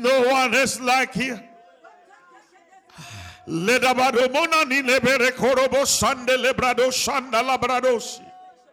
no one else like you. Ledabadomona ni lebere korobo sande lebrado shanda labradosi.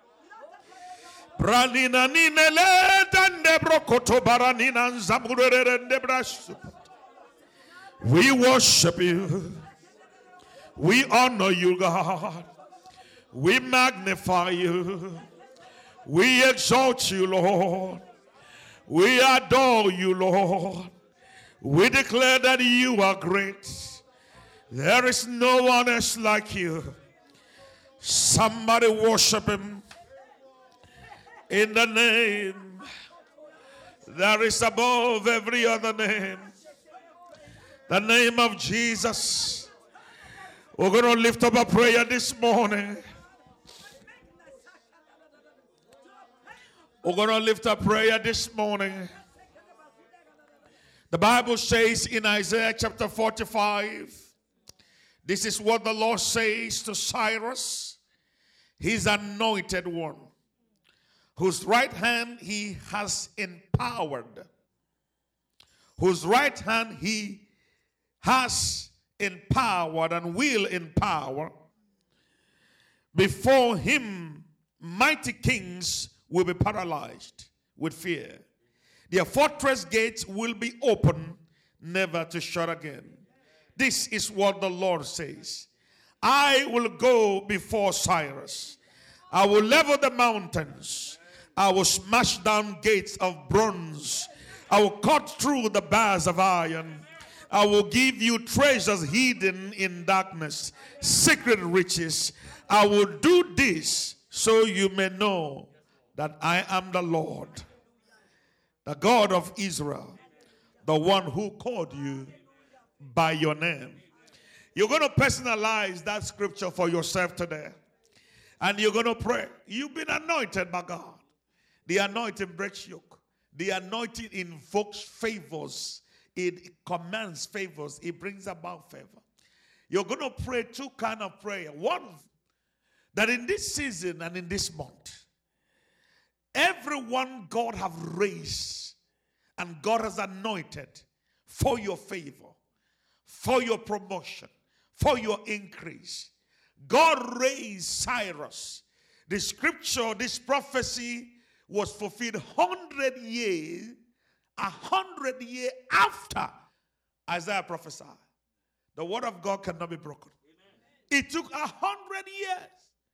Branina ni nele dande brokoto baranina zamurere debrasu. We worship you. We honor you, God. We magnify you. We exalt you, Lord. We adore you, Lord. We declare that you are great. There is no one else like you. Somebody worship him in the name that is above every other name. The name of Jesus. We're going to lift up a prayer this morning. We're going to lift up prayer this morning. The Bible says in Isaiah chapter 45, this is what the Lord says to Cyrus, his anointed one, whose right hand he has empowered. Whose right hand he has empowered and will empower. Before him, mighty kings will be paralyzed with fear. Their fortress gates will be open, never to shut again. This is what the Lord says. I will go before Cyrus. I will level the mountains. I will smash down gates of bronze. I will cut through the bars of iron. I will give you treasures hidden in darkness, secret riches. I will do this so you may know that I am the Lord, the God of Israel, the one who called you by your name. You're going to personalize that scripture for yourself today. And you're going to pray. You've been anointed by God. The anointing breaks yoke. The anointing invokes favors. It commands favors. It brings about favor. You're going to pray two kinds of prayer. One, that in this season and in this month, everyone God have raised and God has anointed for your favor, for your promotion, for your increase. God raised Cyrus. The scripture, this prophecy was fulfilled 100 years after Isaiah prophesied. The word of God cannot be broken. Amen. It took 100 years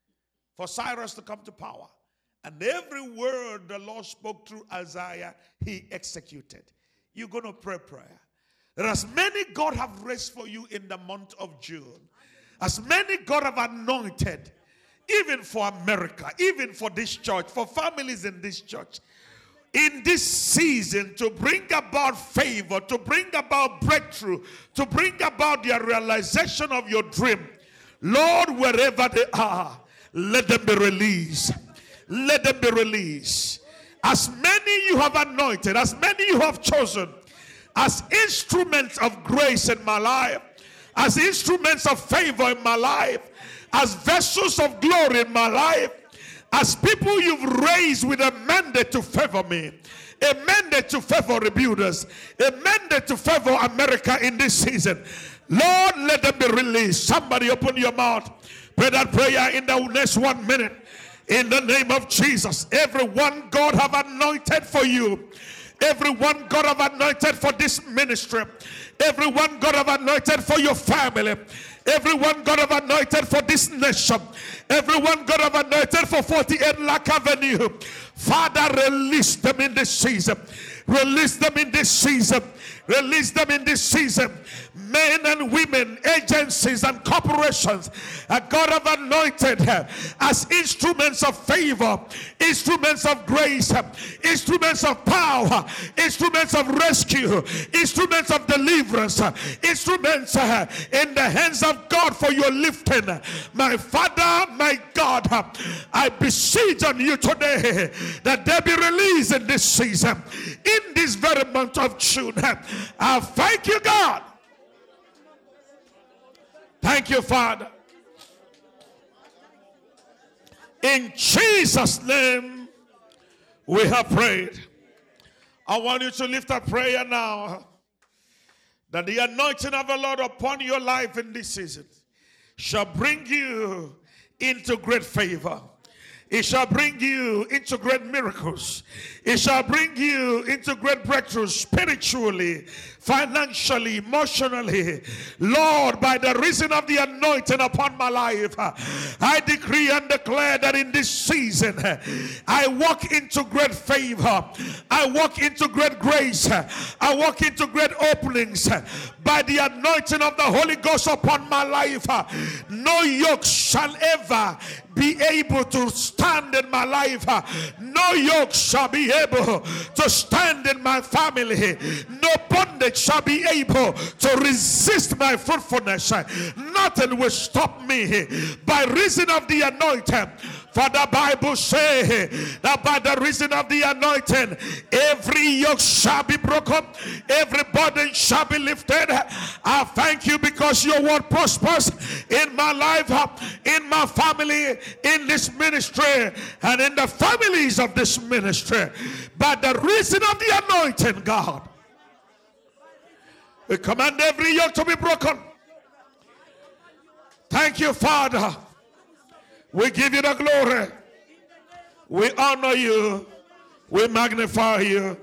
for Cyrus to come to power. And every word the Lord spoke through Isaiah, he executed. You're going to pray prayer. There are as many God have raised for you in the month of June. As many God have anointed, even for America, even for this church, for families in this church. In this season, to bring about favor, to bring about breakthrough, to bring about the realization of your dream. Lord, wherever they are, let them be released. Let them be released. As many you have anointed, as many you have chosen, as instruments of grace in my life, as instruments of favor in my life, as vessels of glory in my life, as people you've raised with a mandate to favor me, a mandate to favor rebuilders, a mandate to favor America in this season. Lord, let them be released. Somebody open your mouth. Pray that prayer in the next 1 minute. In the name of Jesus, everyone God have anointed for you, everyone God have anointed for this ministry, everyone God have anointed for your family, everyone God have anointed for this nation, everyone God have anointed for 48 Lac Avenue. Father, release them in this season. Release them in this season. Release them in this season. Men and women, agencies and corporations, God have anointed as instruments of favor, instruments of grace, instruments of power, instruments of rescue, instruments of deliverance, instruments in the hands of God for your lifting. My Father, my God, I beseech on you today that there be release in this season, in this very month of June. I thank you, God. Thank you, Father. In Jesus' name, we have prayed. I want you to lift up prayer now. that the anointing of the Lord upon your life in this season shall bring you into great favor. It shall bring you into great miracles. It shall bring you into great breakthroughs spiritually, financially, emotionally. Lord, by the reason of the anointing upon my life, I decree and declare that in this season, I walk into great favor. I walk into great grace. I walk into great openings. By the anointing of the Holy Ghost upon my life, no yoke shall ever be able to stand in my life. No yoke shall be able to stand in my family. No bondage shall be able to resist my fruitfulness. Nothing will stop me by reason of the anointing. For the Bible says that by the reason of the anointing, every yoke shall be broken, every burden shall be lifted. I thank you because your word prospers in my life, in my family, in this ministry, and in the families of this ministry. By the reason of the anointing, God, we command every yoke to be broken. Thank you, Father. We give you the glory. We honor you. We magnify you.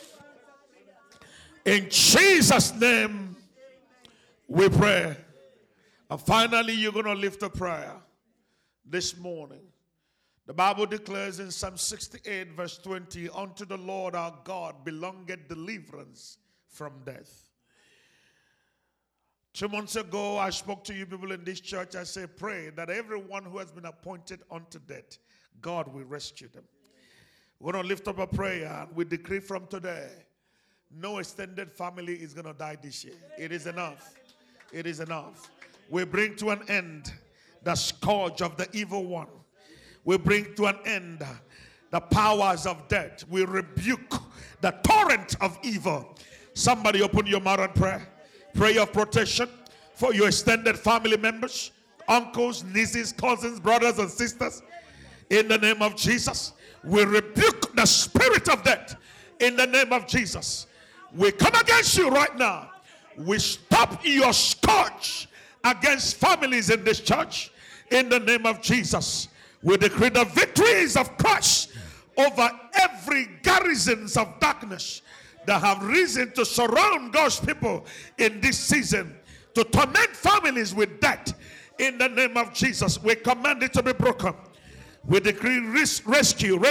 In Jesus' name, we pray. And finally, you're going to lift a prayer this morning. The Bible declares in Psalm 68, verse 20, unto the Lord our God belongeth deliverance from death. 2 months ago, I spoke to you people in this church. I said, pray that everyone who has been appointed unto death, God will rescue them. We're going to lift up a prayer, and we decree from today, no extended family is going to die this year. It is enough. It is enough. We bring to an end the scourge of the evil one. We bring to an end the powers of death. We rebuke the torrent of evil. Somebody open your mouth and pray. Prayer of protection for your extended family members, uncles, nieces, cousins, brothers, and sisters. In the name of Jesus, we rebuke the spirit of death. In the name of Jesus, we come against you right now. We stop your scourge against families in this church. In the name of Jesus, we decree the victories of Christ over every garrisons of darkness that have risen to surround God's people in this season, to torment families with death. In the name of Jesus, we command it to be broken. We decree rescue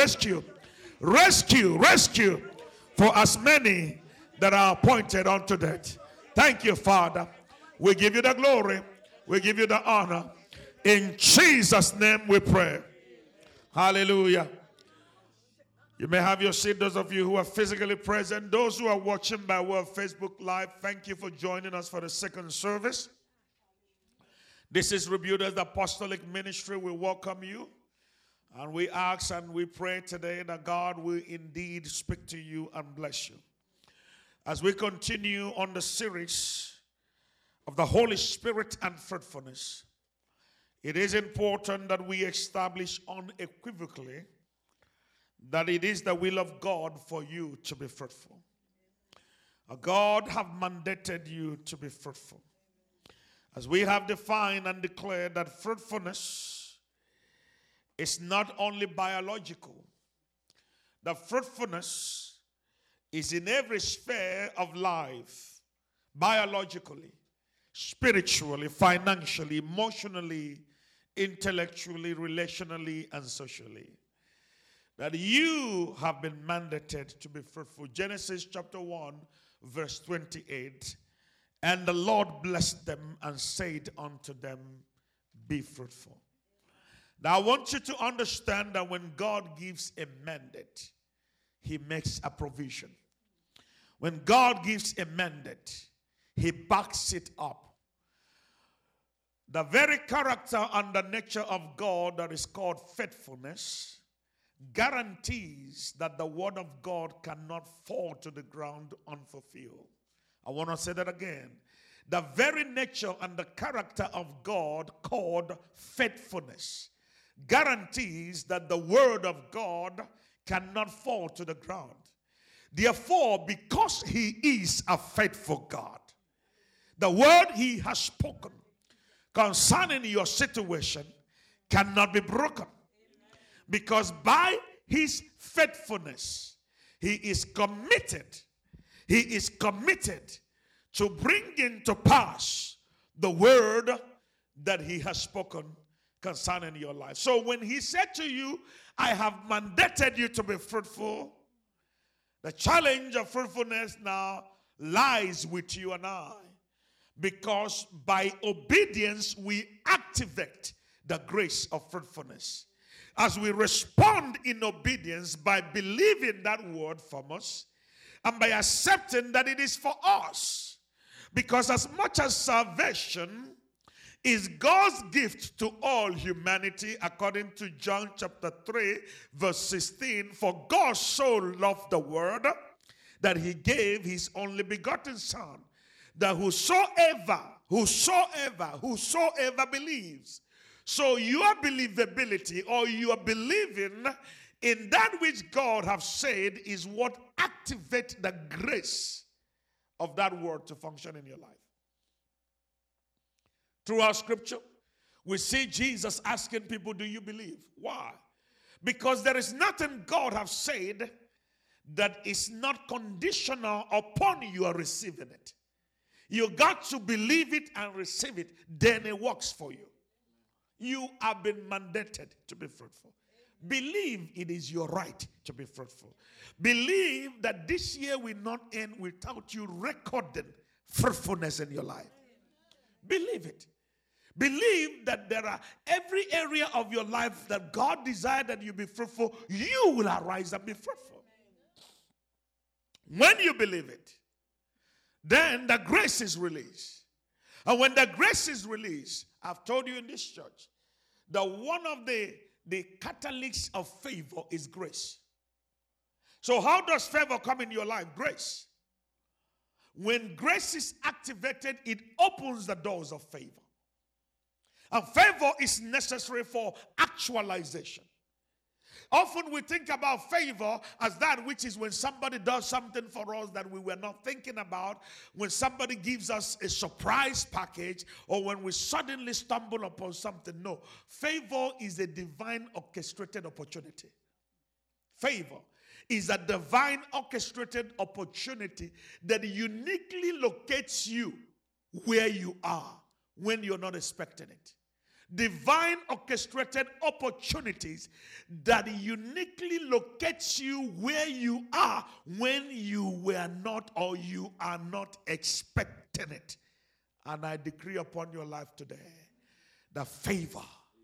for as many that are appointed unto death. Thank you, Father. We give you the glory. We give you the honor. In Jesus' name we pray. Hallelujah. You may have your seat, those of you who are physically present. Those who are watching by way of Facebook Live, thank you for joining us for the second service. This is Rebuilders Apostolic Ministry. We welcome you. And we ask and we pray today that God will indeed speak to you and bless you. As we continue on the series of the Holy Spirit and fruitfulness, it is important that we establish unequivocally that it is the will of God for you to be fruitful. God have mandated you to be fruitful. As we have defined and declared that fruitfulness is not only biological, the fruitfulness is in every sphere of life, biologically, spiritually, financially, emotionally, intellectually, relationally, and socially. That you have been mandated to be fruitful. Genesis chapter 1, verse 28. And the Lord blessed them and said unto them, be fruitful. Now I want you to understand that when God gives a mandate, he makes a provision. When God gives a mandate, he backs it up. The very character and the nature of God that is called faithfulness guarantees that the word of God cannot fall to the ground unfulfilled. I want to say that again. The very nature and the character of God called faithfulness guarantees that the word of God cannot fall to the ground. Therefore, because he is a faithful God, The word he has spoken concerning your situation cannot be broken. Because by his faithfulness, he is committed to bring into pass the word that he has spoken concerning your life. So when he said to you, I have mandated you to be fruitful, the challenge of fruitfulness now lies with you and I. Because by obedience, we activate the grace of fruitfulness. As we respond in obedience by believing that word from us and by accepting that it is for us. Because as much as salvation is God's gift to all humanity, according to John chapter 3, verse 16, for God so loved the world that he gave his only begotten Son, that whosoever believes. So your believability, or your believing in that which God has said, is what activates the grace of that word to function in your life. Throughout scripture, we see Jesus asking people, do you believe? Why? Because there is nothing God has said that is not conditional upon you receiving it. You got to believe it and receive it, then it works for you. You have been mandated to be fruitful. Believe it is your right to be fruitful. Believe that this year will not end without you recording fruitfulness in your life. Believe it. Believe that there are every area of your life that God desired that you be fruitful, you will arise and be fruitful. When you believe it, then the grace is released. And when the grace is released, I've told you in this church that one of the catalysts of favor is grace. So how does favor come in your life? Grace. When grace is activated, it opens the doors of favor. And favor is necessary for actualization. Often we think about favor as that which is when somebody does something for us that we were not thinking about, when somebody gives us a surprise package, or when we suddenly stumble upon something. No, favor is a divine orchestrated opportunity. Favor is a divine orchestrated opportunity that uniquely locates you where you are when you're not expecting it. Divine orchestrated opportunities that uniquely locates you where you are when you were not, or you are not expecting it. And I decree upon your life today the favor,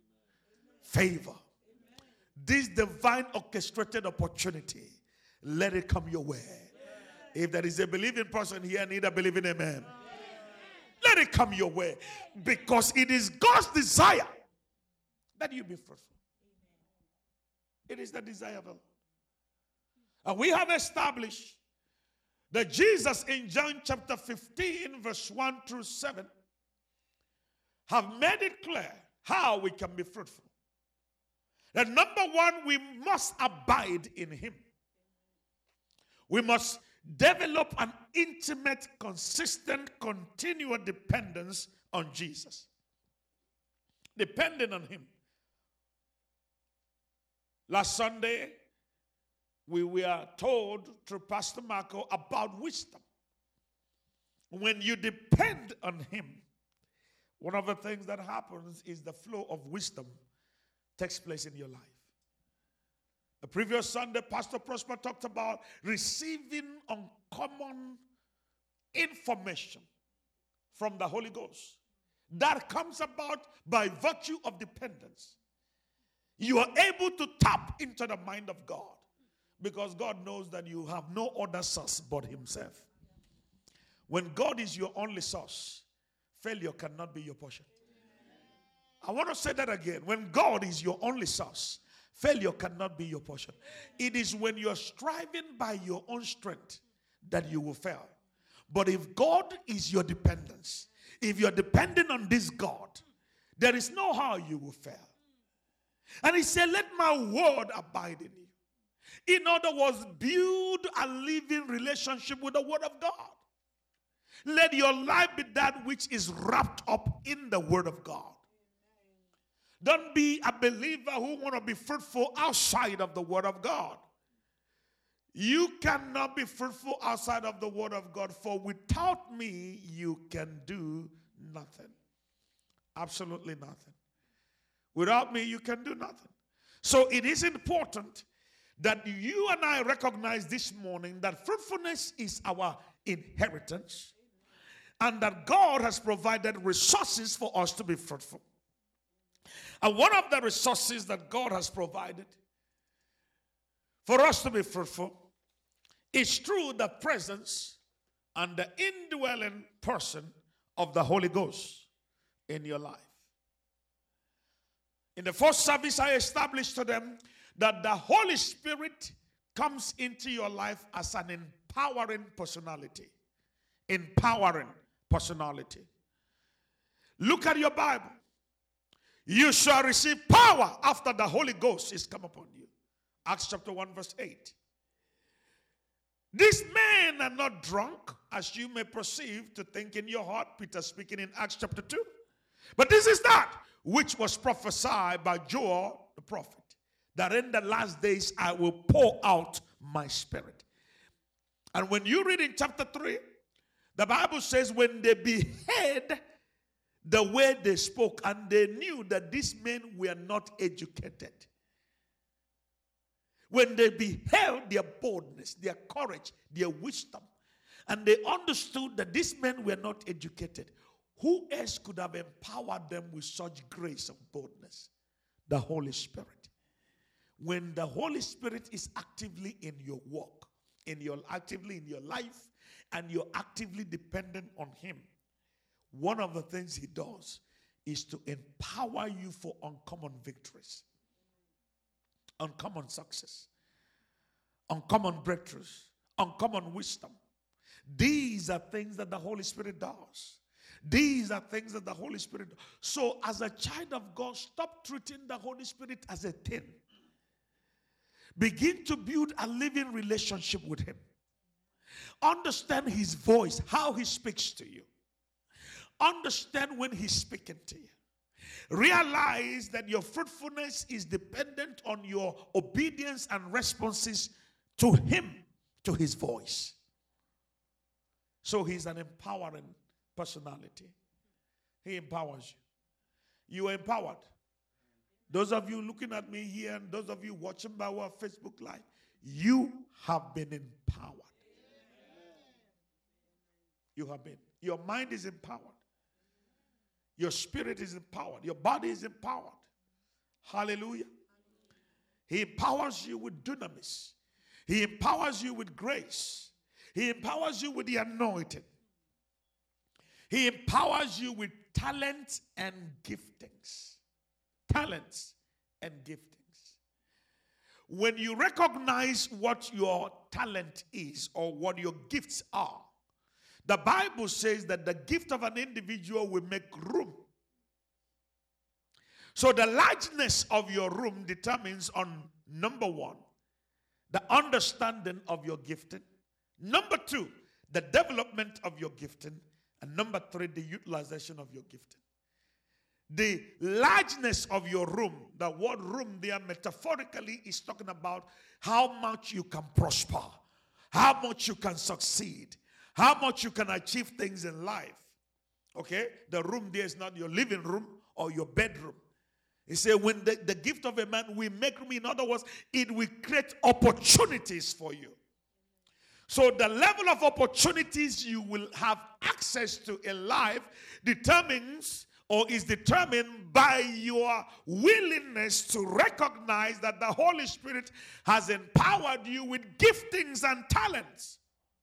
this divine orchestrated opportunity, let it come your way. If there is a believing person here, need a believing amen. Let it come your way, because it is God's desire that you be fruitful. It is the desire of the Lord. And we have established that Jesus in John chapter 15 verse 1 through 7 have made it clear how we can be fruitful. That number one, we must abide in him. We must develop an intimate, consistent, continual dependence on Jesus. Depending on him. Last Sunday, we were told through Pastor Marco about wisdom. When you depend on him, one of the things that happens is the flow of wisdom takes place in your life. The previous Sunday, Pastor Prosper talked about receiving uncommon information from the Holy Ghost that comes about by virtue of dependence. You are able to tap into the mind of God because God knows that you have no other source but himself. When God is your only source, failure cannot be your portion. I want to say that again. When God is your only source, failure cannot be your portion. It is when you're striving by your own strength that you will fail. But if God is your dependence, if you're depending on this God, there is no how you will fail. And he said, let my word abide in you. In other words, build a living relationship with the word of God. Let your life be that which is wrapped up in the Word of God. Don't be a believer who want to be fruitful outside of the Word of God. You cannot be fruitful outside of the Word of God, for without me, you can do nothing. Absolutely nothing. Without me, you can do nothing. So it is important that you and I recognize this morning that fruitfulness is our inheritance and that God has provided resources for us to be fruitful. And one of the resources that God has provided for us to be fruitful is through the presence and the indwelling person of the Holy Ghost in your life. In the first service, I established to them that the Holy Spirit comes into your life as an empowering personality. Empowering personality. Look at your Bible. You shall receive power after the Holy Ghost is come upon you. Acts chapter 1 verse 8. These men are not drunk, as you may perceive to think in your heart. Peter speaking in Acts chapter 2. But this is that which was prophesied by Joel the prophet, that in the last days I will pour out my spirit. And when you read in chapter 3, the Bible says when they beheld the way they spoke, and they knew that these men were not educated. When they beheld their boldness, their courage, their wisdom, and they understood that these men were not educated, who else could have empowered them with such grace of boldness? The Holy Spirit. When the Holy Spirit is actively in your walk, actively in your life, and you're actively dependent on Him, one of the things He does is to empower you for uncommon victories, uncommon success, uncommon breakthroughs, uncommon wisdom. These are things that the Holy Spirit does. These are things that the Holy Spirit does. So as a child of God, stop treating the Holy Spirit as a thing. Begin to build a living relationship with Him. Understand His voice, how He speaks to you. Understand when He's speaking to you. Realize that your fruitfulness is dependent on your obedience and responses to Him, to His voice. So He's an empowering personality. He empowers you. You are empowered. Those of you looking at me here and those of you watching by our Facebook Live, you have been empowered. You have been. Your mind is empowered. Your spirit is empowered. Your body is empowered. Hallelujah. He empowers you with dunamis. He empowers you with grace. He empowers you with the anointing. He empowers you with talents and giftings. Talents and giftings. When you recognize what your talent is or what your gifts are, the Bible says that the gift of an individual will make room. So the largeness of your room determines on number one, the understanding of your gifting. Number two, the development of your gifting. And number three, the utilization of your gifting. The largeness of your room, the word room there metaphorically is talking about how much you can prosper, how much you can succeed, how much you can achieve things in life. Okay? The room there is not your living room or your bedroom. He said when the gift of a man will make room, in other words, it will create opportunities for you. So the level of opportunities you will have access to in life determines or is determined by your willingness to recognize that the Holy Spirit has empowered you with giftings and talents.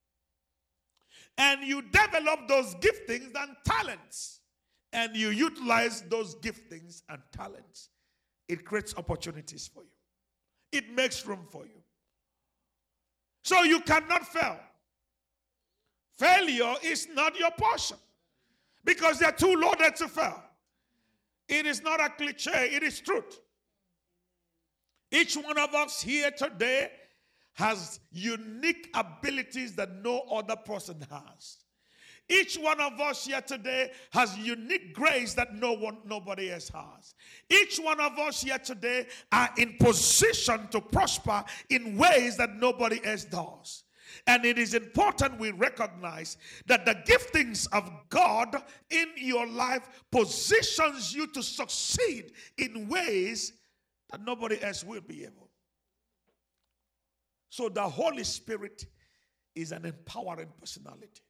And you develop those giftings and talents. And you utilize those giftings and talents. It creates opportunities for you. It makes room for you. So you cannot fail. Failure is not your portion. Because they're too loaded to fail. It is not a cliche, it is truth. Each one of us here today has unique abilities that no other person has. Each one of us here today has unique grace that nobody else has. Each one of us here today are in position to prosper in ways that nobody else does. And it is important we recognize that the giftings of God in your life positions you to succeed in ways that nobody else will be able. So the Holy Spirit is an empowering personality.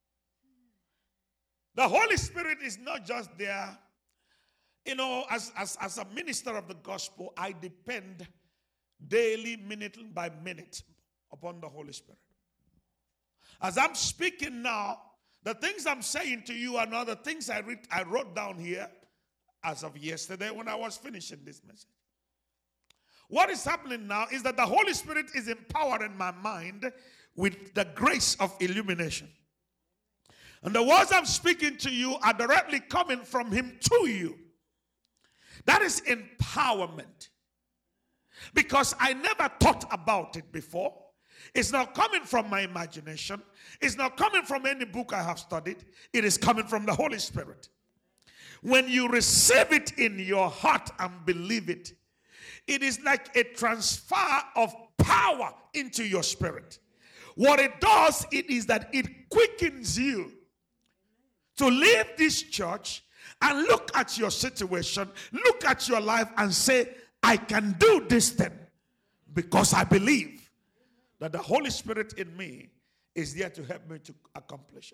The Holy Spirit is not just there. You know, as a minister of the gospel, I depend daily, minute by minute upon the Holy Spirit. As I'm speaking now, the things I'm saying to you are not the things I wrote down here as of yesterday when I was finishing this message. What is happening now is that the Holy Spirit is empowering my mind with the grace of illumination. And the words I'm speaking to you are directly coming from Him to you. That is empowerment. Because I never thought about it before. It's not coming from my imagination. It's not coming from any book I have studied. It is coming from the Holy Spirit. When you receive it in your heart and believe it, it is like a transfer of power into your spirit. What it does, it is that it quickens you to leave this church and look at your situation, look at your life and say, I can do this thing because I believe that the Holy Spirit in me is there to help me to accomplish it.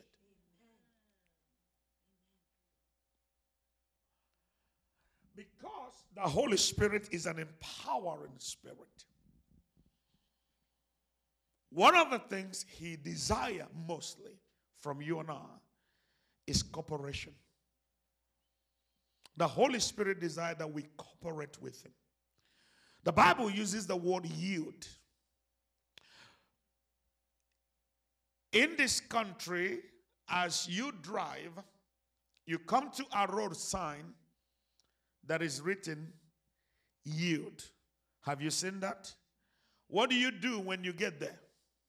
Because the Holy Spirit is an empowering spirit. One of the things He desires mostly from you and I is cooperation. The Holy Spirit desires that we cooperate with Him. The Bible uses the word yield. In this country, as you drive, you come to a road sign that is written yield. Have you seen that? What do you do when you get there?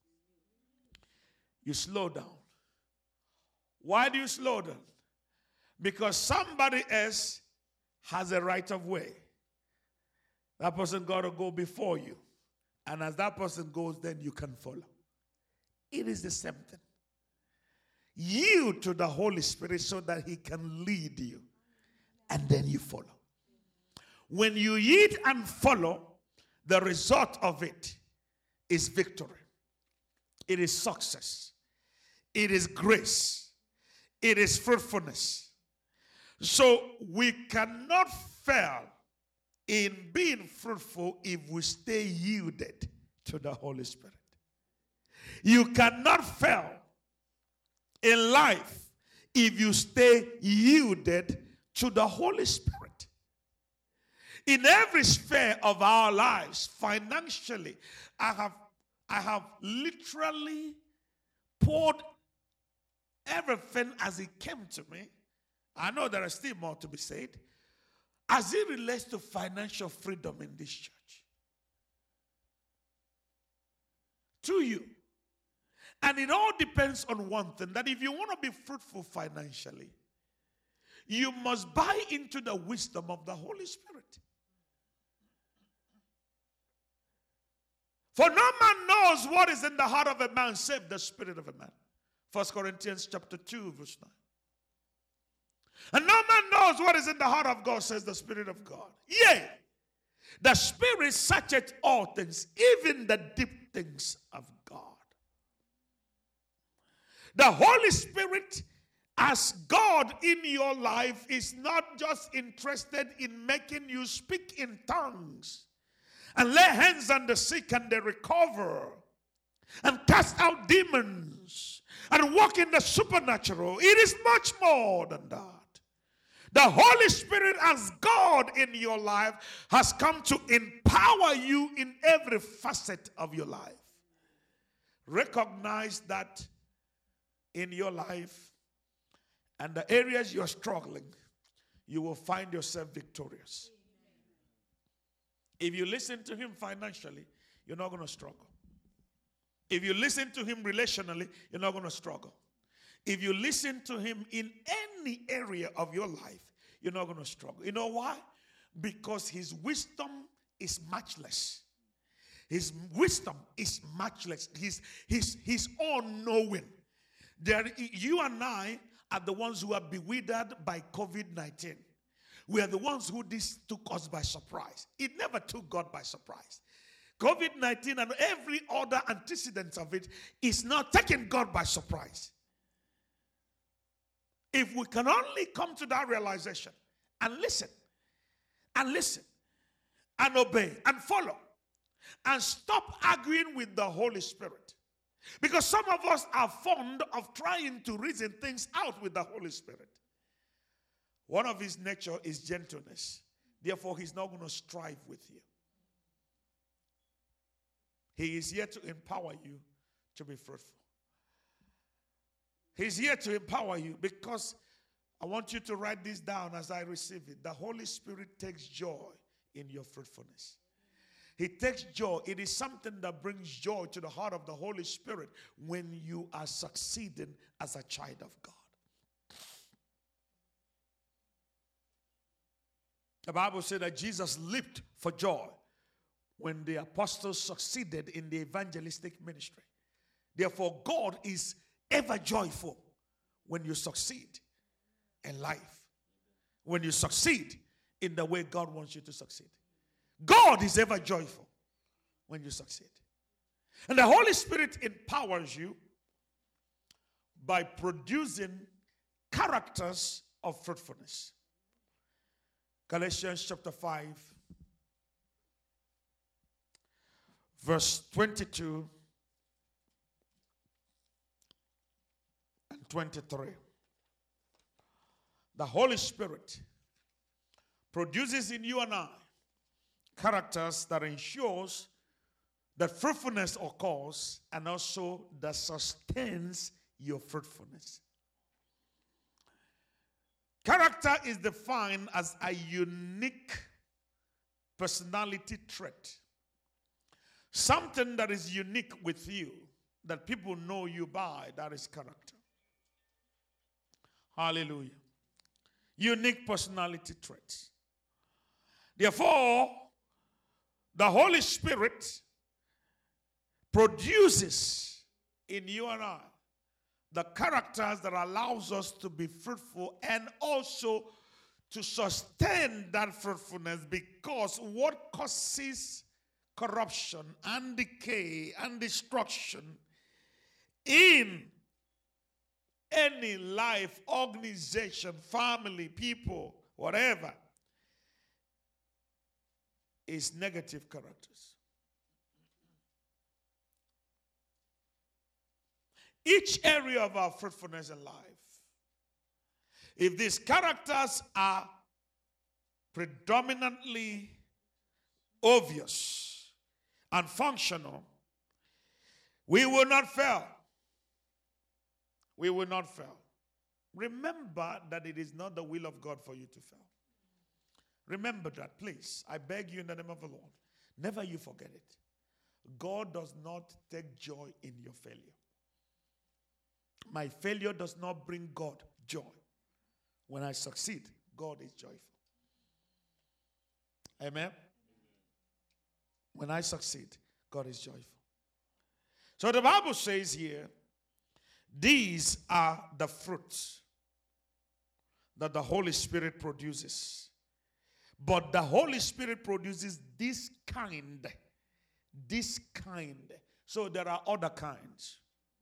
You slow down. Why do you slow down? Because somebody else has a right of way. That person got to go before you. And as that person goes, then you can follow. It is the same thing. Yield to the Holy Spirit so that He can lead you. And then you follow. When you yield and follow, the result of it is victory. It is success. It is grace. It is fruitfulness. So we cannot fail in being fruitful if we stay yielded to the Holy Spirit. You cannot fail in life if you stay yielded to the Holy Spirit. In every sphere of our lives, financially, I have literally poured everything as it came to me. I know there is still more to be said. As it relates to financial freedom in this church. To you. And it all depends on one thing, that if you want to be fruitful financially, you must buy into the wisdom of the Holy Spirit. For no man knows what is in the heart of a man save the spirit of a man. 1 Corinthians chapter 2 verse 9. And no man knows what is in the heart of God, says the Spirit of God. Yea, the Spirit searcheth all things, even the deep things of God. The Holy Spirit as God in your life is not just interested in making you speak in tongues and lay hands on the sick and they recover and cast out demons and walk in the supernatural. It is much more than that. The Holy Spirit as God in your life has come to empower you in every facet of your life. Recognize that in your life and the areas you're struggling, you will find yourself victorious. If you listen to Him financially, you're not going to struggle. If you listen to Him relationally, you're not going to struggle. If you listen to him in any area of your life, you're not going to struggle. You know why? Because his wisdom is matchless. His wisdom is matchless. He's all-knowing. You and I are the ones who are bewildered by COVID-19. We are the ones who this took us by surprise. It never took God by surprise. COVID-19 and every other antecedent of it is not taking God by surprise. If we can only come to that realization and listen and obey and follow and stop arguing with the Holy Spirit. Because some of us are fond of trying to reason things out with the Holy Spirit. One of his nature is gentleness. Therefore, he's not going to strive with you. He is here to empower you to be fruitful. He's here to empower you because I want you to write this down as I receive it. The Holy Spirit takes joy in your fruitfulness. He takes joy. It is something that brings joy to the heart of the Holy Spirit when you are succeeding as a child of God. The Bible said that Jesus leaped for joy when the apostles succeeded in the evangelistic ministry. Therefore, God is ever joyful when you succeed in life. When you succeed in the way God wants you to succeed. God is ever joyful when you succeed. And the Holy Spirit empowers you by producing characters of fruitfulness. Galatians chapter 5, verse 22 and 23. The Holy Spirit produces in you and I characters that ensures that fruitfulness occurs and also that sustains your fruitfulness. Character is defined as a unique personality trait. Something that is unique with you, that people know you by, that is character. Hallelujah. Unique personality traits. Therefore, the Holy Spirit produces in you and I the characters that allows us to be fruitful and also to sustain that fruitfulness, because what causes corruption and decay and destruction in any life, organization, family, people, whatever, is negative characters. Each area of our fruitfulness in life, if these characters are predominantly obvious and functional, we will not fail. We will not fail. Remember that it is not the will of God for you to fail. Remember that, please. I beg you in the name of the Lord. Never you forget it. God does not take joy in your failure. My failure does not bring God joy. When I succeed, God is joyful. Amen? When I succeed, God is joyful. So the Bible says here, these are the fruits that the Holy Spirit produces. But the Holy Spirit produces this kind. This kind. So there are other kinds.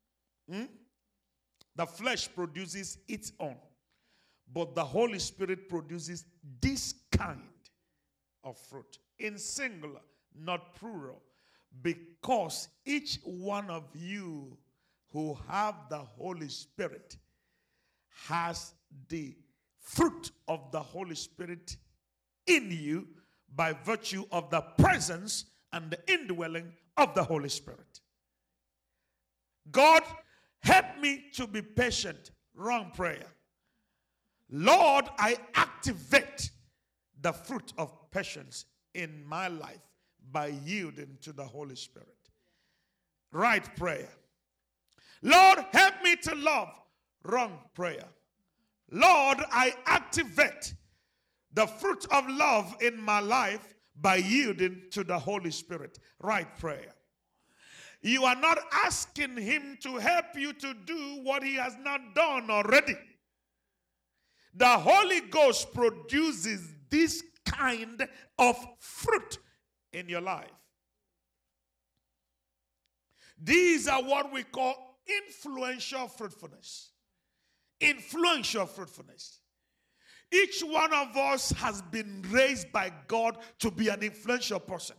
The flesh produces its own. But the Holy Spirit produces this kind of fruit. In singular, not plural. Because each one of you who have the Holy Spirit has the fruit of the Holy Spirit in you by virtue of the presence and the indwelling of the Holy Spirit. God, help me to be patient. Wrong prayer. Lord, I activate the fruit of patience in my life by yielding to the Holy Spirit. Right prayer. Lord, help me to love. Wrong prayer. Lord, I activate the fruit of love in my life by yielding to the Holy Spirit. Right prayer. You are not asking him to help you to do what he has not done already. The Holy Ghost produces this kind of fruit in your life. These are what we call influential fruitfulness. Influential fruitfulness. Each one of us has been raised by God to be an influential person.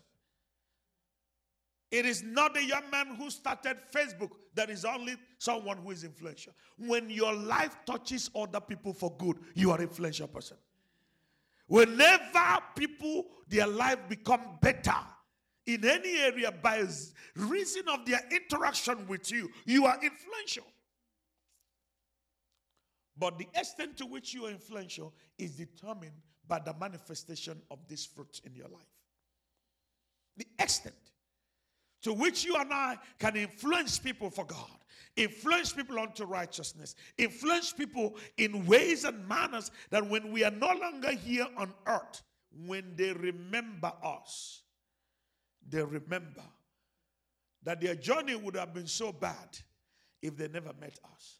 It is not the young man who started Facebook that is only someone who is influential. When your life touches other people for good, you are an influential person. Whenever people, their life become better in any area by reason of their interaction with you, you are influential. But the extent to which you are influential is determined by the manifestation of this fruit in your life. The extent to which you and I can influence people for God, influence people unto righteousness, influence people in ways and manners that when we are no longer here on earth, when they remember us, they remember that their journey would have been so bad if they never met us.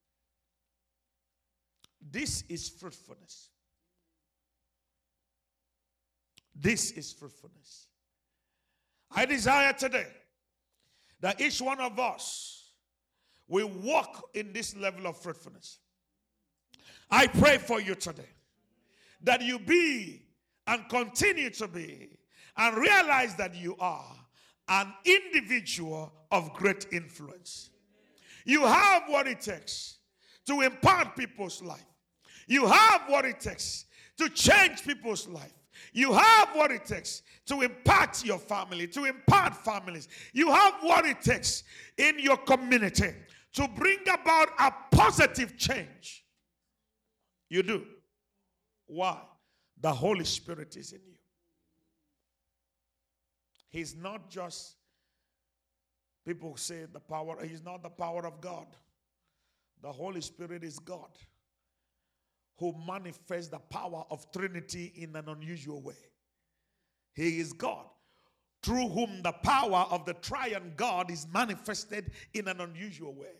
This is fruitfulness. This is fruitfulness. I desire today that each one of us will walk in this level of fruitfulness. I pray for you today that you be and continue to be and realize that you are an individual of great influence. You have what it takes to impart people's life. You have what it takes to change people's life. You have what it takes to impact your family, to impart families. You have what it takes in your community to bring about a positive change. You do. Why? The Holy Spirit is in you. He's not just, people say the power, he's not the power of God. The Holy Spirit is God who manifests the power of Trinity in an unusual way. He is God, through whom the power of the triune God is manifested in an unusual way.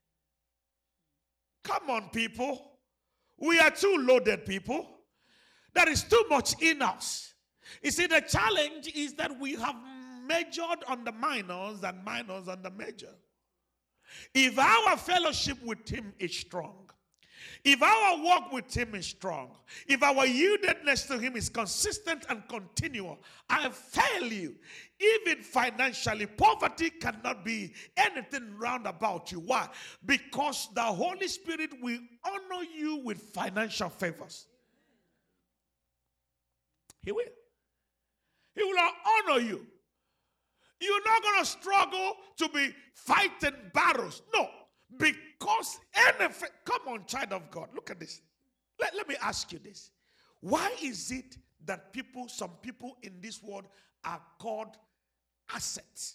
Come on, people. We are too loaded people. There is too much in us. You see, the challenge is that we have majored on the minors and minors on the major. If our fellowship with him is strong, if our walk with him is strong, if our yieldedness to him is consistent and continual, I fail you. Even financially, poverty cannot be anything round about you. Why? Because the Holy Spirit will honor you with financial favors. He will. He will honor you. You're not going to struggle to be fighting battles. No. Because anything, come on, child of God, look at this. Let me ask you this. Why is it that some people in this world are called assets?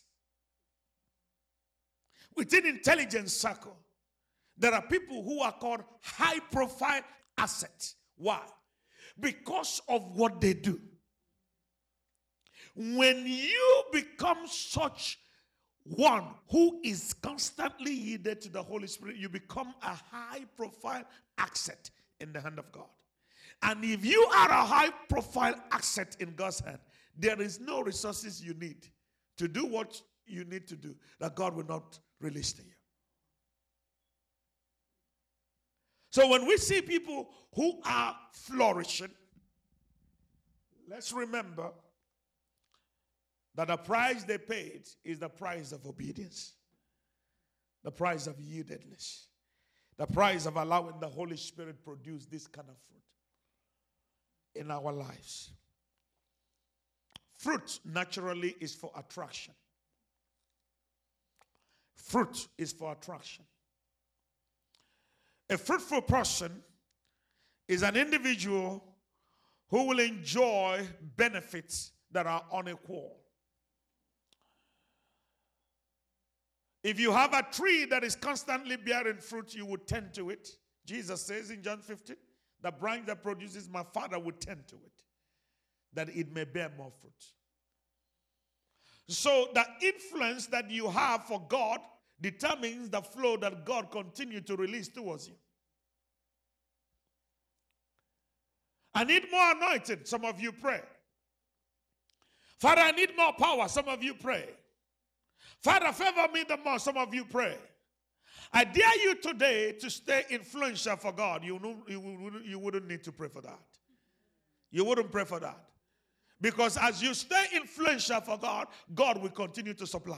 Within intelligence circle, there are people who are called high profile assets. Why? Because of what they do. When you become such one who is constantly yielded to the Holy Spirit, you become a high-profile asset in the hand of God. And if you are a high-profile asset in God's hand, there is no resources you need to do what you need to do that God will not release to you. So when we see people who are flourishing, let's remember that the price they paid is the price of obedience, the price of yieldedness, the price of allowing the Holy Spirit produce this kind of fruit in our lives. Fruit naturally is for attraction. Fruit is for attraction. A fruitful person is an individual who will enjoy benefits that are unequal. If you have a tree that is constantly bearing fruit, you would tend to it. Jesus says in John 15, the branch that produces my Father would tend to it, that it may bear more fruit. So the influence that you have for God determines the flow that God continues to release towards you. I need more anointing. Some of you pray. Father, I need more power. Some of you pray. Father, favor me the more. Some of you pray. I dare you today to stay influential for God. You wouldn't need to pray for that. You wouldn't pray for that. Because as you stay influential for God, God will continue to supply.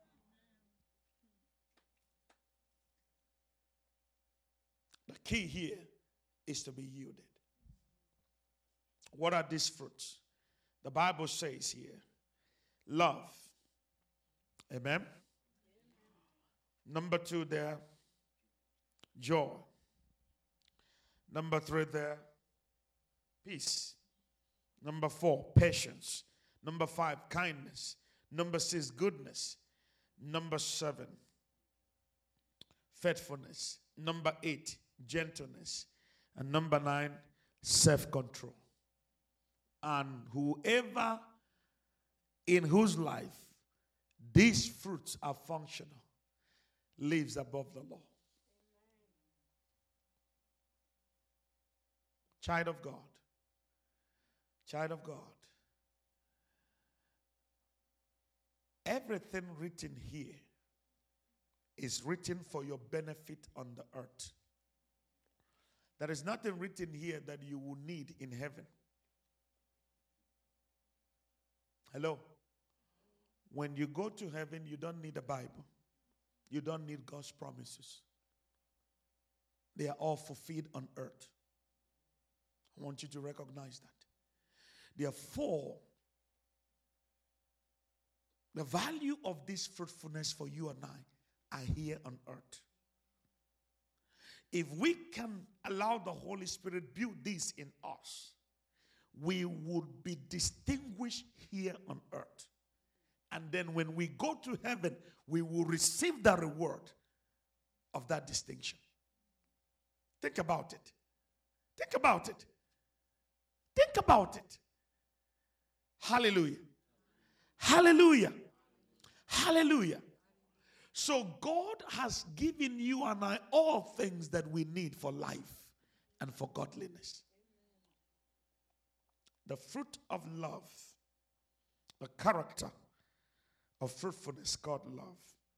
The key here is to be yielded. What are these fruits? The Bible says here, love. Amen. Number 2 there, joy. Number 3 there, peace. Number 4, patience. Number 5, kindness. Number 6, goodness. Number 7, faithfulness. Number 8, gentleness. And number 9, self-control. And whoever in whose life these fruits are functional lives above the law. Child of God. Child of God. Everything written here is written for your benefit on the earth. There is nothing written here that you will need in heaven. Hello? When you go to heaven, you don't need a Bible. You don't need God's promises. They are all fulfilled on earth. I want you to recognize that. Therefore, the value of this fruitfulness for you and I are here on earth. If we can allow the Holy Spirit build this in us, we would be distinguished here on earth. And then when we go to heaven, we will receive the reward of that distinction. Think about it. Think about it. Think about it. Hallelujah. Hallelujah. Hallelujah. So God has given you and I all things that we need for life and for godliness. The fruit of love, the character of fruitfulness, called love.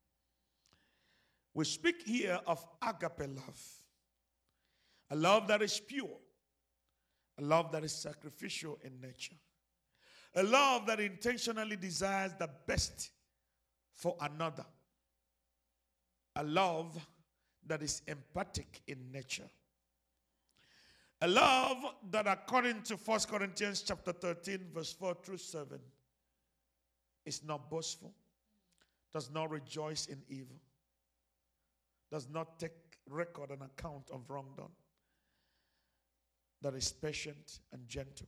We speak here of agape love, a love that is pure, a love that is sacrificial in nature, a love that intentionally desires the best for another, a love that is empathic in nature, a love that, according to 1 Corinthians chapter 13, verse 4 through 7, is not boastful, does not rejoice in evil, does not take record and account of wrong done, that is patient and gentle.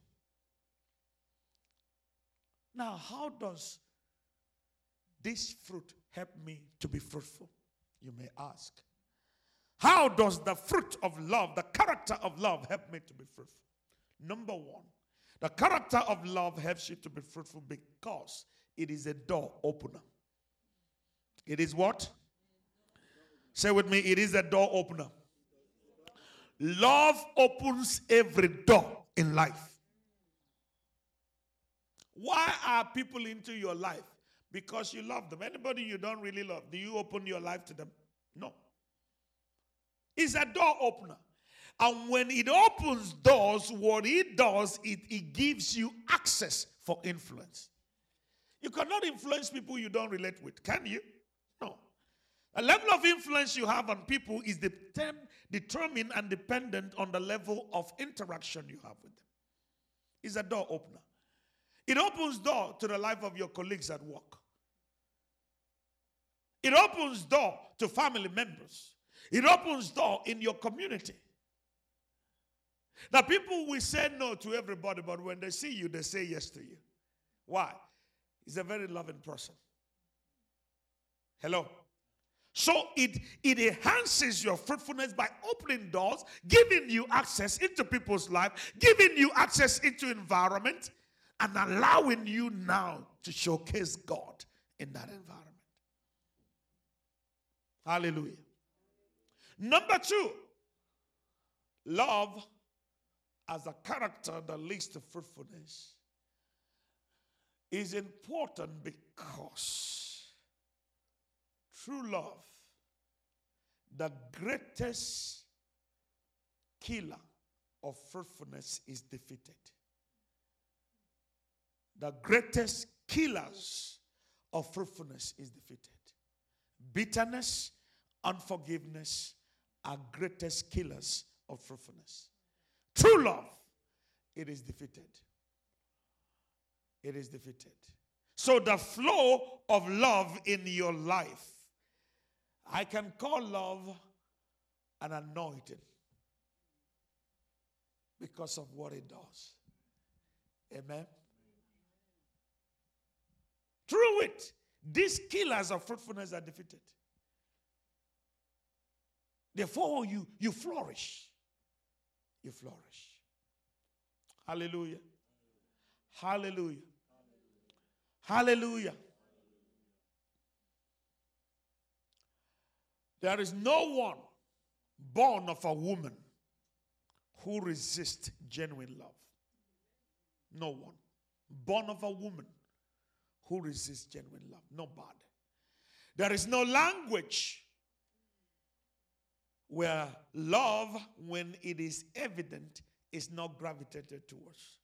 Now, how does this fruit help me to be fruitful? You may ask. How does the fruit of love, the character of love, help me to be fruitful? Number 1, the character of love helps you to be fruitful because it is a door opener. It is what? Say with me, it is a door opener. Love opens every door in life. Why are people into your life? Because you love them. Anybody you don't really love, do you open your life to them? No. It's a door opener. And when it opens doors, what it does, it gives you access for influence. You cannot influence people you don't relate with, can you? No. A level of influence you have on people is determined and dependent on the level of interaction you have with them. It's a door opener. It opens door to the life of your colleagues at work. It opens door to family members. It opens door in your community. Now, people will say no to everybody, but when they see you, they say yes to you. Why? He's a very loving person. Hello? So it enhances your fruitfulness by opening doors, giving you access into people's life, giving you access into environment, and allowing you now to showcase God in that environment. Hallelujah. Number 2, love as a character that leads to fruitfulness is important because true love, the greatest killer of fruitfulness, is defeated. The greatest killers of fruitfulness is defeated. Bitterness, unforgiveness are greatest killers of fruitfulness. True love, it is defeated. It is defeated. So the flow of love in your life, I can call love an anointing because of what it does. Amen. Through it, these killers of fruitfulness are defeated. Therefore, you flourish. You flourish. Hallelujah. Hallelujah. Hallelujah. There is no one born of a woman who resists genuine love. No one. Born of a woman who resists genuine love. Nobody. There is no language where love, when it is evident, is not gravitated towards.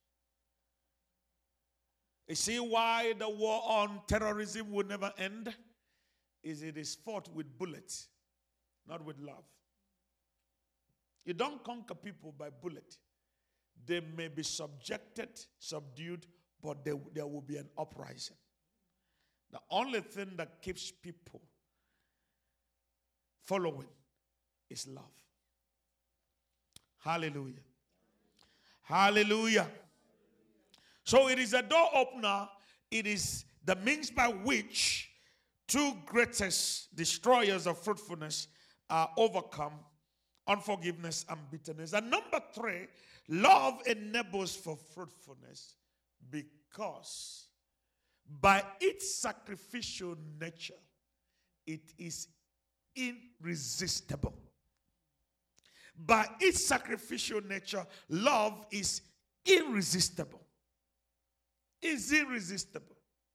You see why the war on terrorism will never end? It is fought with bullets, not with love. You don't conquer people by bullet. They may be subdued, but there will be an uprising. The only thing that keeps people following is love. Hallelujah. Hallelujah. So it is a door opener. It is the means by which 2 greatest destroyers of fruitfulness are overcome: unforgiveness and bitterness. And number 3, love enables for fruitfulness because by its sacrificial nature, it is irresistible. By its sacrificial nature, love is irresistible. Is irresistible.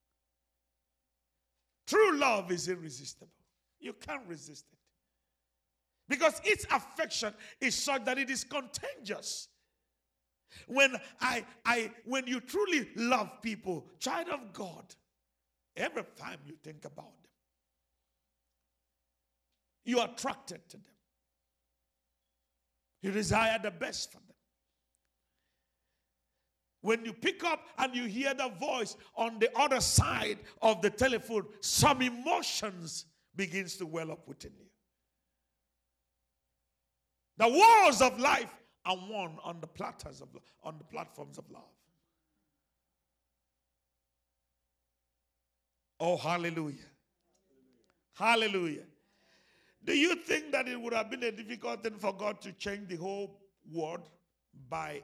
True love is irresistible. You can't resist it. Because its affection is such that it is contagious. When you truly love people, child of God, every time you think about them, you are attracted to them. You desire the best for them. When you pick up and you hear the voice on the other side of the telephone, some emotions begins to well up within you. The wars of life are won on the platters of on the platforms of love. Oh, hallelujah. Hallelujah. Do you think that it would have been a difficult thing for God to change the whole world by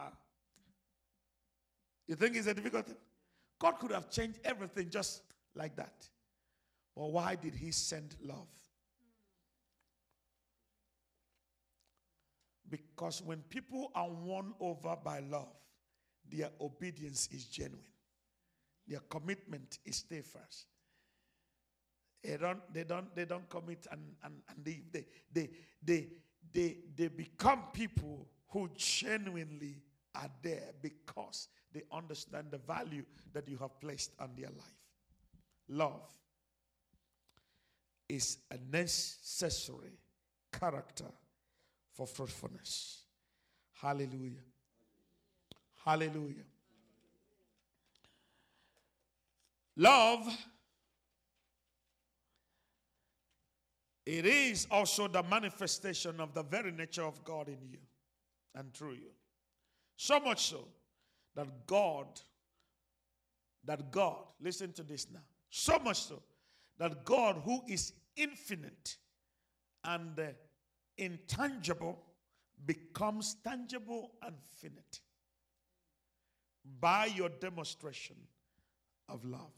you think it's a difficult thing? God could have changed everything just like that. But why did he send love? Because when people are won over by love, their obedience is genuine. Their commitment is steadfast. They don't commit and they become people who genuinely are there because they understand the value that you have placed on their life. Love is a necessary character for fruitfulness. Hallelujah. Hallelujah. Love, it is also the manifestation of the very nature of God in you and through you. So much so that God, listen to this now. So much so that God, who is infinite and intangible becomes tangible and finite by your demonstration of love.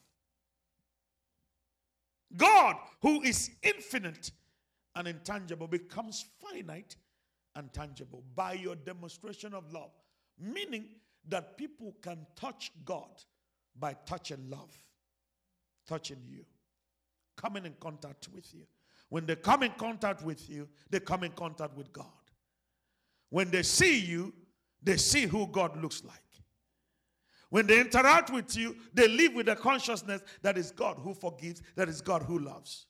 God, who is infinite and intangible, becomes finite and tangible by your demonstration of love. Meaning that people can touch God by touching love, touching you, coming in contact with you. When they come in contact with you, they come in contact with God. When they see you, they see who God looks like. When they interact with you, they live with the consciousness that is God who forgives, that is God who loves.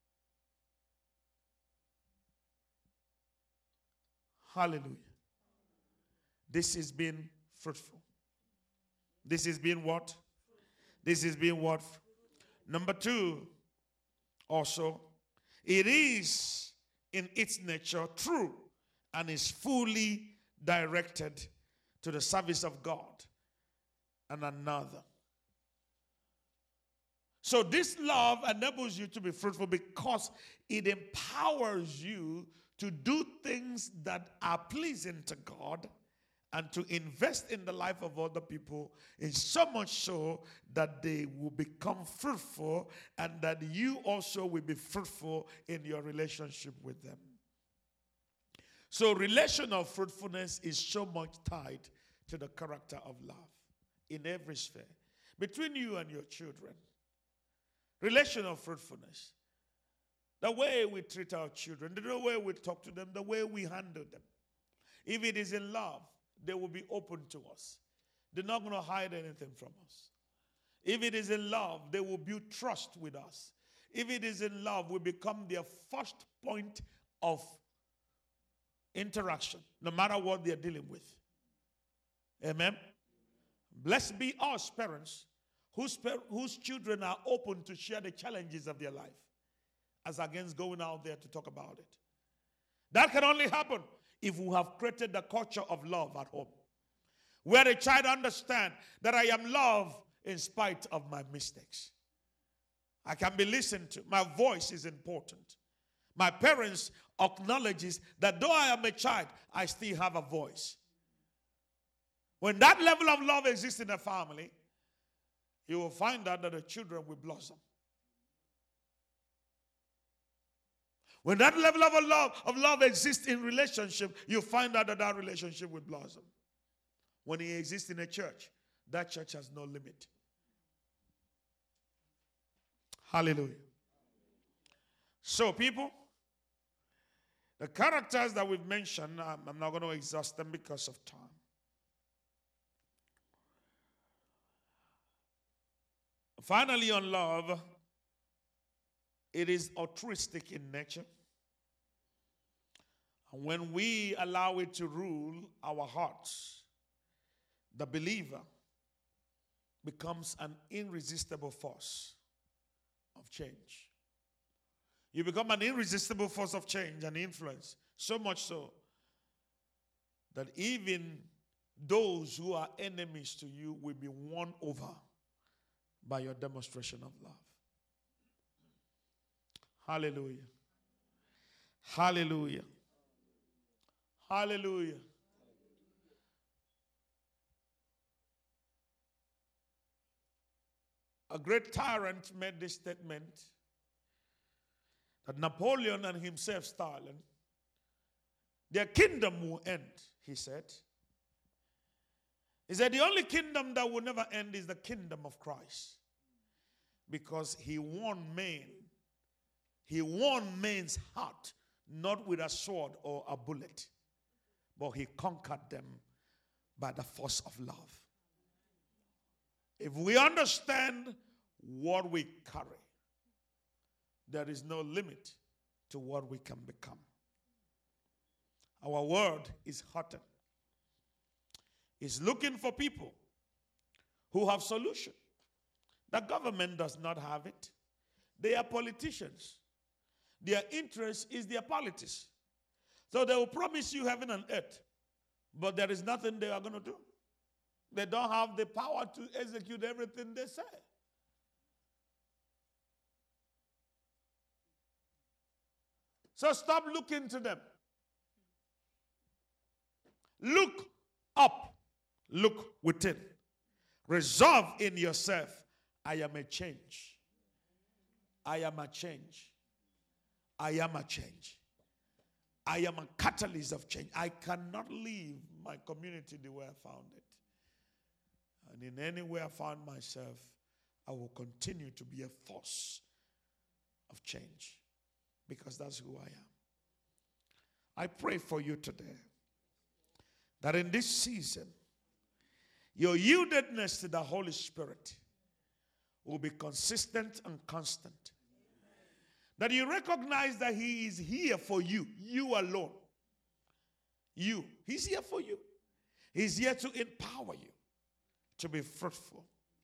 Hallelujah. This is being fruitful. This is being what? This is being what? Number two, also, it is in its nature true and is fully directed to the service of God and another. So this love enables you to be fruitful because it empowers you to do things that are pleasing to God and to invest in the life of other people, in so much so that they will become fruitful and that you also will be fruitful in your relationship with them. So relational fruitfulness is so much tied to the character of love in every sphere. Between you and your children, relational fruitfulness, the way we treat our children, the way we talk to them, the way we handle them. If it is in love, they will be open to us. They're not going to hide anything from us. If it is in love, they will build trust with us. If it is in love, we become their first point of interaction, no matter what they're dealing with. Amen? Blessed be us parents whose children are open to share the challenges of their life as against going out there to talk about it. That can only happen if we have created the culture of love at home, where the child understands that I am loved in spite of my mistakes. I can be listened to. My voice is important. My parents acknowledges that though I am a child, I still have a voice. When that level of love exists in a family, you will find out that the children will blossom. When that level of love exists in relationship, you find out that that relationship will blossom. When it exists in a church, that church has no limit. Hallelujah. So people, the characters that we've mentioned, I'm not going to exhaust them because of time. Finally, on love, it is altruistic in nature. And when we allow it to rule our hearts, the believer becomes an irresistible force of change. You become an irresistible force of change and influence, so much so that even those who are enemies to you will be won over by your demonstration of love. Hallelujah. Hallelujah. Hallelujah. A great tyrant made this statement that Napoleon and himself, Stalin, their kingdom will end, he said. He said the only kingdom that will never end is the kingdom of Christ. Because he won men. He won men's heart, not with a sword or a bullet, but he conquered them by the force of love. If we understand what we carry, there is no limit to what we can become. Our world is hotter. It's looking for people who have solution. The government does not have it. They are politicians. Their interest is their politics. So they will promise you heaven and earth, but there is nothing they are going to do. They don't have the power to execute everything they say. So stop looking to them. Look up. Look within. Resolve in yourself, I am a change. I am a change. I am a change. I am a catalyst of change. I cannot leave my community the way I found it. And in any way I found myself, I will continue to be a force of change because that's who I am. I pray for you today that in this season, your yieldedness to the Holy Spirit will be consistent and constant. That you recognize that He is here for you, you alone. You. He's here for you. He's here to empower you to be fruitful.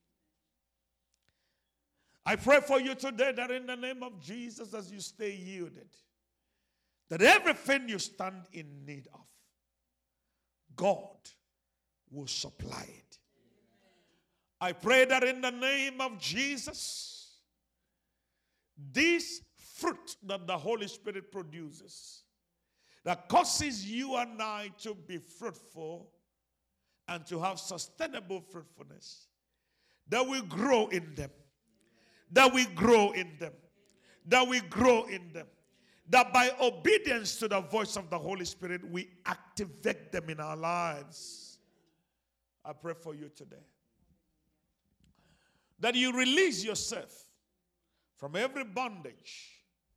I pray for you today that in the name of Jesus, as you stay yielded, that everything you stand in need of, God will supply it. I pray that in the name of Jesus, this fruit that the Holy Spirit produces, that causes you and I to be fruitful and to have sustainable fruitfulness, that we grow in them, that we grow in them, that we grow in them, that by obedience to the voice of the Holy Spirit, we activate them in our lives. I pray for you today that you release yourself from every bondage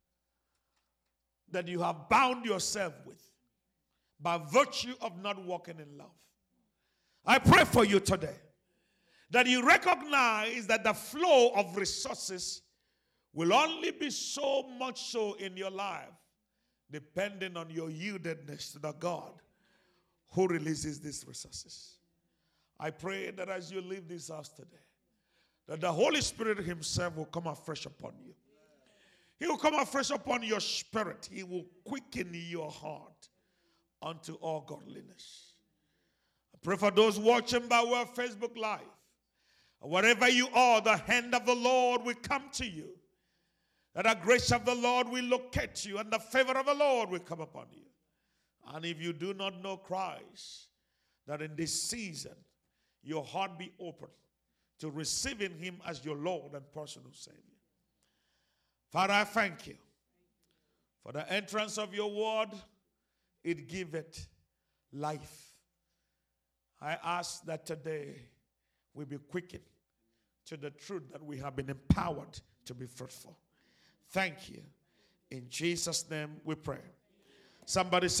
that you have bound yourself with by virtue of not walking in love. I pray for you today that you recognize that the flow of resources will only be so much so in your life depending on your yieldedness to the God who releases these resources. I pray that as you leave this house today, that the Holy Spirit Himself will come afresh upon you. He will come afresh upon your spirit. He will quicken your heart unto all godliness. I pray for those watching by way of Facebook Live. Wherever you are, the hand of the Lord will come to you. That the grace of the Lord will locate you and the favor of the Lord will come upon you. And if you do not know Christ, that in this season, your heart be open to receiving Him as your Lord and personal Savior. Father, I thank you for the entrance of your word. It giveth life. I ask that today we be quickened to the truth that we have been empowered to be fruitful. Thank you. In Jesus' name we pray. Somebody say,